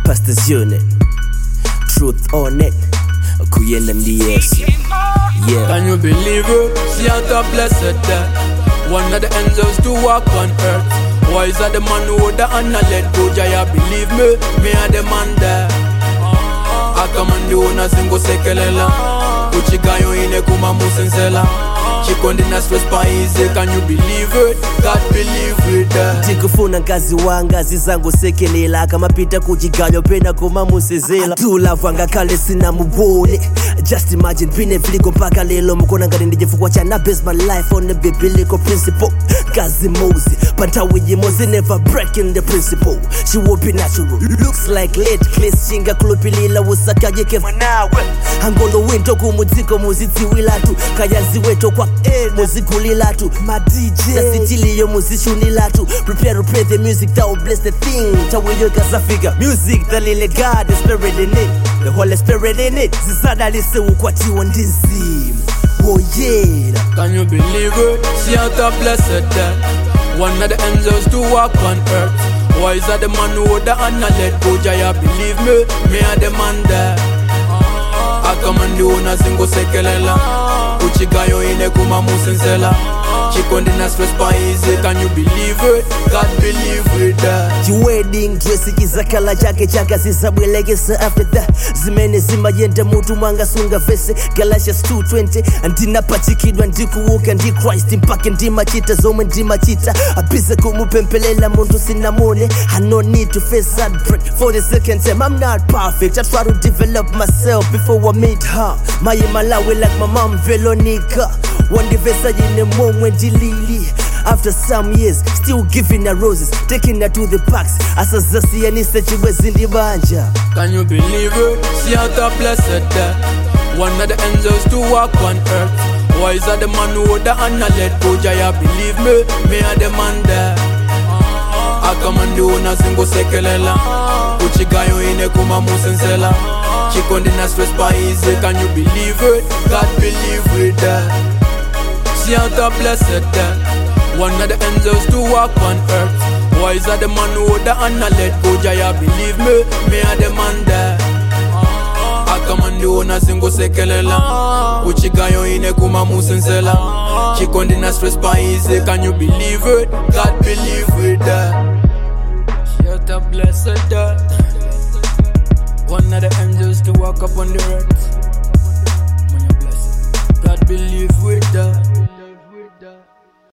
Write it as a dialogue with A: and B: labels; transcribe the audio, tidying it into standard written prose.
A: Pastors Unit, Truth on it, Kuyenda Ndiyesu. Yeah.
B: Can you believe it? See how the blessed death. One of the angels to walk on earth. Why is that the man who the honor let go? Jaya believe me are the man there. Akamandi una singo sekelela. Uchigayo ine kuma musensela. Chikondi na stress pa easy. Can you believe it? God believe it.
A: Tikufuna ngazi wangazi zangu sekelela. Kama pita kujigayo pena kuma musenzela. Tula vanga kale sina mubone. Just imagine bine viliko mpaka lelo. Mkona ngani ndijifukwa chana base my life on the biblical principle. Kazi Mose, pantawi Mose never breaking the principle. She will be natural. Looks like late class chinga kulupilila usakaje kevanawe. Angolo winto kumuziko muziti wilatu. Kayazi weto kwa muzikulilatu. My DJ Tasitili yo muzishunilatu. Prepare to play the music that will bless the thing. Tawiyo kazafika. Music that let God the spirit in it. The Holy Spirit in it. Zizada lise ukwati wandizi. Oh yeah.
B: Can you believe it? See how the blessed death. One of the angels to walk on earth. Why is that the man who the honor let go? Jaya believe me are the man there. Akamandi una singo sekelela. Uchigayo ine kuma musensela. Chikondi na stress pa easy. Can you believe it? God believe it.
A: Wedding dress ikizakala chake chaka zisabwelegesa after that. Zimene zima yenda mutu mwanga sunga vese. Galatians 2:20. Andina pachikidwa ndikuuka ndi Christ. Mpake ndima chita zomwe ndima chita. Abize kumupempelela muntu sinamone. I no need to face that break for the second time. I'm not perfect. I try to develop myself before I meet her. Maye Malawi like my mom Veronica. One divesa yine momwe ndilili. After some years, still giving her roses, taking her to the parks. Asazasi yanisa chiwezi ndibanja.
B: Can you believe it? See how the blessed death. One of the angels to walk on earth. Why is that the man who the honor let go? Jaya believe me are the man there. Akamandi una singo sekelela. Uchigayo ine kuma musensela. Chikondi na stress pa easy. Can you believe it? God believe it. See how the blessed death. One of the angels to walk on earth. Why is that the man who the honor let go? Jaya believe me are the man there. Akamandi una singo sekelela. Uchigayo ine kuma musensela. Chikondi na stress pa easy. Can you believe it? God believe it. See how the blessed death. One of the angels to walk up on the earth. When you bless it, God believe with that.